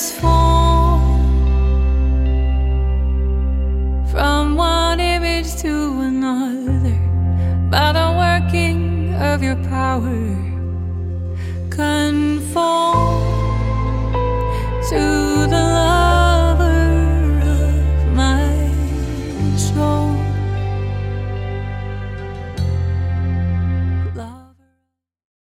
transform from one image to another by the working of your power.